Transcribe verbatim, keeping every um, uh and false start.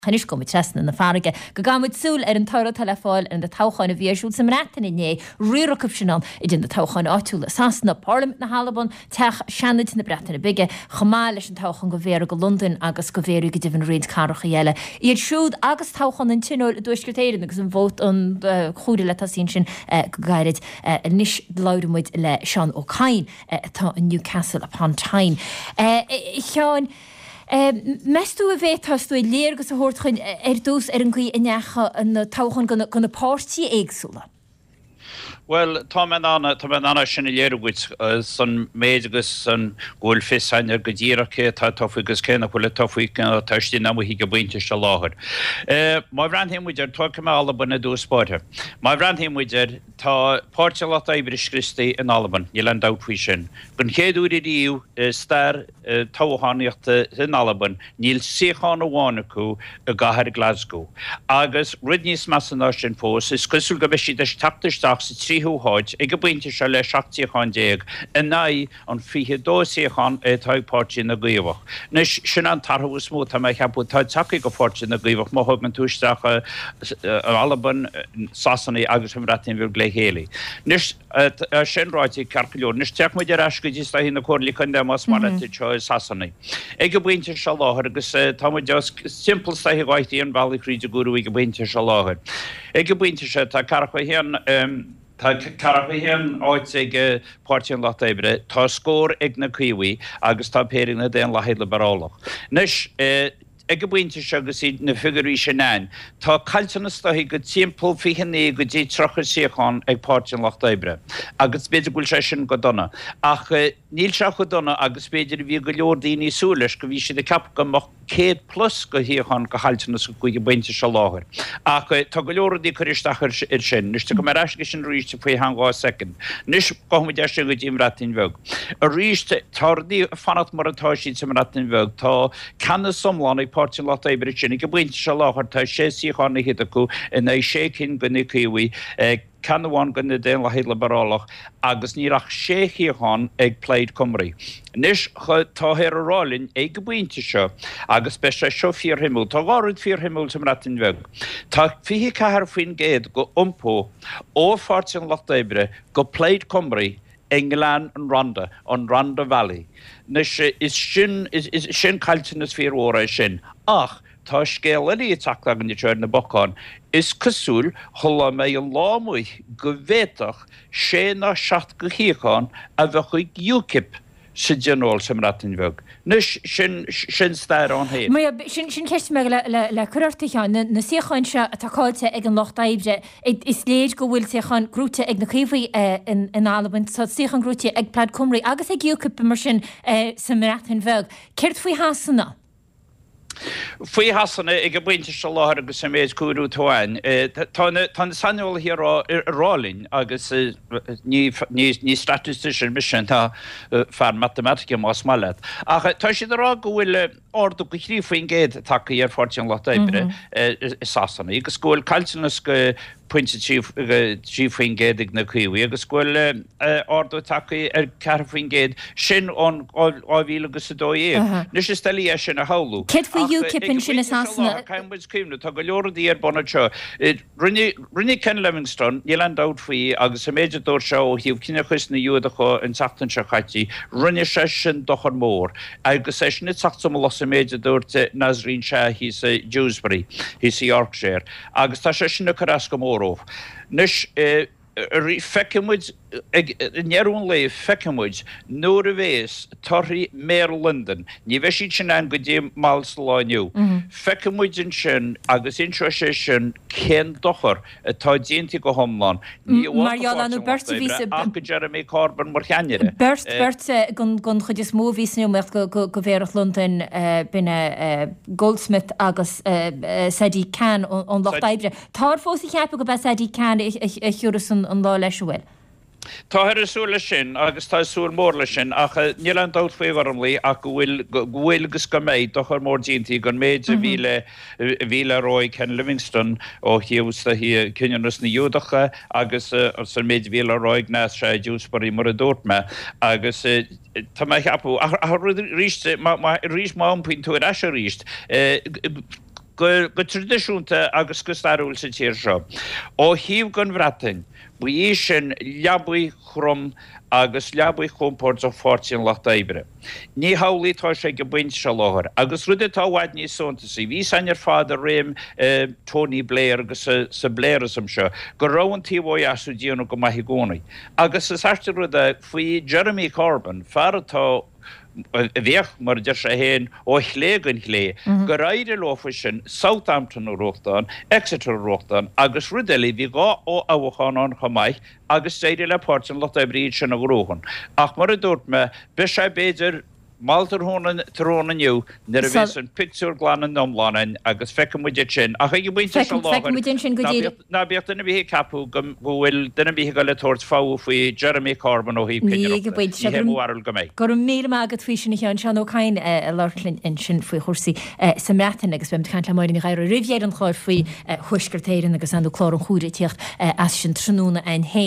Chanis go tresna na farige go gamid súl ar an tara teleáil an de táchain a bhírsúil sem retain inné riúracub sinán i d de táchain áúla sasna Parliament na Halban teach seanid na bretain na bige chamáil leis an táchan go bhéir go London agus go bhéirú go dtíhann réad carcha eile. Iad siúd agus táchan an tinúil dúisgurtéirean agus an bhót an chúda le tasín sin go gairid níos láidirmuid le Sean O'Kane atá in Newcastle upon Tyne. Seán, Mestú a bhétastú i léargus a hórtchain ar dús ar an gcuí inecha an táchan gona pártí éagsúla. Well, tá man anna tá man anna sinna léirúid san méid agus san ghfuil fisáin ar go ddíracha tá tofugus céna bhfuil tofuí táistí na hí go buinte se láthir. Má bhranhéimmuidir tá ceála buna dúspáte. Má bhranhéimmuidir tá páirte lá Ibris Christi in Alban, i le dáfuí sin. Gon chéadúir díú stair táhaíochta in Alban, níl siáán bhána acu a gahar Glasgow. Agus ridníos measana sin fós, is cosúil go bheith siad taptaisteach sa tríthúáid ag go buinte se le seachtaíchan déag in naí an fiche dósaíchan é táidpáirtí na gcuomhach. Nus sin an tarthús mó tá méid cheapú tá tacaí go fáirtí na gcuomhach má thug an túisteacha an Alban sasannaí agus an ratain bhir le héala. Nus sin ráidí carcaúir, nus teach muid ar eis go dtí hí na cóirlaí chun de más mar teo sasannaí. Ag go buinte se láthir agus tá muid simple staithí gáithí an bhealach ríide gúrú ag go buinte se láthir. Ag go buinte se tá carcha héan Tá caraphéan áit ag páirtíon lá Ibre, tá scór ag na cuií agus tá péirí na déan le héile barálach. Nus ag go buinte se agus í na figurí sinnéin, tá caiiltena staithí go timppó fihannaí go dtí trochar siáán ag páirtíon lá Ibre, agus beidir gúil sé sin go donna. Ach níl se go donna agus beidir bhí go leor daoine súlais go bhí si de cap go mo céad plus go híochan go hailtena go go buinte se láthir. Ach tá go leor dí chuiristachar ar sin, nus go mar eisce sin ríiste faoi hangá second. Nus gomuid eiste go dtí ratain bheg. A ríiste tádaí fanat mar atá siad sem ratain bheg, tá canna somláin ag páirtíon lá Ibre sin, go buinte se láthir tá sé síochána hit acu in é sé cin go na cuií Canháin go na déan le héile barálach agus níach sé híocháin ag Plaid Cymru. Nis táhéir a rálinn ag go buinte seo agus be sé seo fíorhimúil, tá gárid fíorhimúil sem ratain bheg. Tá fihi cethar faoin géad go umpó ó páirtíon lá Ibre go Plaid Cymru England an Rhondda, an Rhondda Valley. Nis is sin is sin cailtenas fíor óra sin. Ach, tá scéalaí teachta an teir na bocán, is cosúil thola mé an lámúi go bhéiteach sé na seacht go chiáán a bheith chuig UKIP sa general sem ratain bheg. Nus sin sin stair an héin. Sin sin ceist me le chuirtaán na siáin se atáilte ag an Loch Ibre is léad go bhfuil siáin grúte ag na chuomhaí in Alban sa siáin grúte ag Plaid Cymru agus ag UKIP mar sin sem ratain bheg. Ceirt faoi hasanna? Fuoi hasanna ag go buinte se láthir agus sem méid cuaú toáin. Tá na sanúil hí rálinn agus ní statistician mission tá fear matematica más mallet. Ach tá siad rá go bhfuil ordu go chrí faoin géad take ar páirtíon lá Ibre sasanna. Agus scóil cailtenas go puinte trí faoin géad ag na cuií, agus scóil ordu take ar cear faoin géad sin ón ábhíle agus sa dóéag. Nus is stelí é sin a haú. UKIP in sin is hasanna. Caimmuid cúimna tá go leoradí ar bonna seo. Rinne Ken Livingstone, níl an dát faoí agus sa méidir dúir seo híomh cinenne chus na dúdacha an teachtain se chaití, rinne sé sin dochar mór, agus sé sin teachtam los sa méidir dúirte Nazreen se hí sa Dewsbury, hí sa Yorkshire, agus tá sé sin na carras go móróh. Nus fecimmuid nearún le fecimmuid nuair a bhés torthaí méar London, ní bheith siad sin an go dtí máls lániu. Fecimmuid in sin agus inseo sé sin cén dochar atá déanta go thomláin. Marall Berta ví go Jeremy Corbyn mar cheanire. Bert Bert gon chud is mó vísniu me go go bhéach London binne Goldsmith agus Sadie Khan an Loch Ibre. Tá fós cheappa go be Sadie Khan chiúras an lá leisihfuil. Tá ar asúla sin agus tá súil mórla sin ach níl an dát faoharmlaí ach bhfuil bhfuil agus go méid do chur mór díntaí gon méid a bhíle bhíle Roy Ken Livingstone ó hiústa hí cinneannas na dúdacha agus san méid bhíle Roy Gnas sé Dewsbury mar a dúirt me agus tá mé cheapú ríiste rís má an puint tú ar eise ríist go tradiisiúnta agus go starúil sa tíir seo. Ó híomh gan bhreatain, bu í sin leabaí chrum agus leabaí chumpórt ó fórtíín lecht éibre. Ní hálítá sé go buint se láthir, agus rud atá bhaid ní sontasí, hí sanar fád a réim Tony Blair agus sa Blairism seo, go rahan tíomhóid asú díanú go maithí gcónaí. Agus is airte rud a faoi Jeremy Corbyn, fearrtá bheith mar de sé héin ó chlégan chlé, go raide lofa sin Southampton ó Rochtan, Exeter Rochtan, agus rudeli bhí gá ó áhachanán chomaith, agus séidir le Portson lot a bríd sin a gróhan. Ach mar a dúirt me, be sé béidir Maltar hónan tróna nniu, nar a bhís an pictúr glánan nómlánain agus fecam muide sin. Ach ag buinte se láhair, na bíocht duna bhí capú bhfuil duna bhí go le tóirt fáú faoi Jeremy Corbyn ó híb cinnearil go méid. Gur mé agad fao sin an sean ó cain a lálinn in sin faoi chósaí sa metain agus bim caiint lemáin i gaiir rivéad an cháir faoi thuisgurtéirin agus an chlár an chúide tíocht as sin trúna ein